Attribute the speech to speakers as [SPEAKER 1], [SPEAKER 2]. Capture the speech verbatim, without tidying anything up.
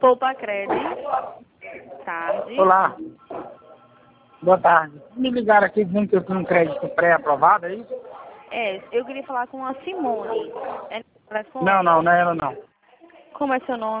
[SPEAKER 1] Poupa Crédito. Tarde.
[SPEAKER 2] Olá. Boa tarde. Me ligaram aqui dizendo que eu tenho um crédito pré-aprovado, é isso?
[SPEAKER 1] É, eu queria falar com a Simone. É no telefone?
[SPEAKER 2] Não, não, não é ela não.
[SPEAKER 1] Como é seu nome?